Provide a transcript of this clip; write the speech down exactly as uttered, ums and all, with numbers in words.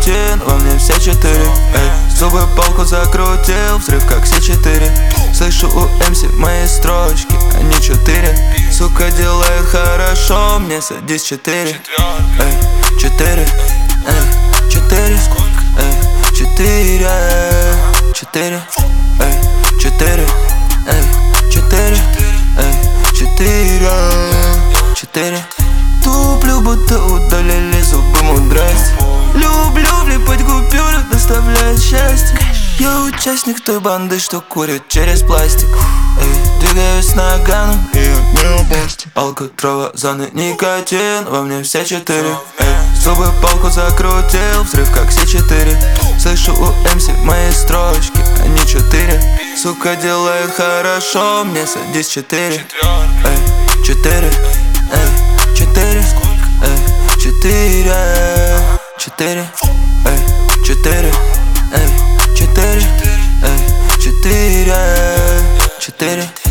никотин, во мне все четыре. Эй, зубы палку закрутил, взрыв как Си четыре. Слышу у эм си мои строчки, они четыре. Сука делает хорошо, мне садись четыре. Эй, четыре, эй, четыре, эй, четыре, четыре, эй, четыре, эй, четыре, эй, четыре, четыре. Туплю, будто удалили зубы мудрость. Люблю влипать купюры, доставляет счастье. Я участник той банды, что курит через пластик. Эй, двигаюсь наганом, и от не опасти. Палка, трава, зоны, никотин, во мне все четыре. Эй, зубы палку закрутил, взрыв как Си четыре. Слышу у эм си мои строчки, они четыре. Сука делает хорошо, мне садись четыре. Эй, четыре, эй, четыре, эй, четыре, четыре, эй, четыре, эй, четыре, эй, четыре, четыре.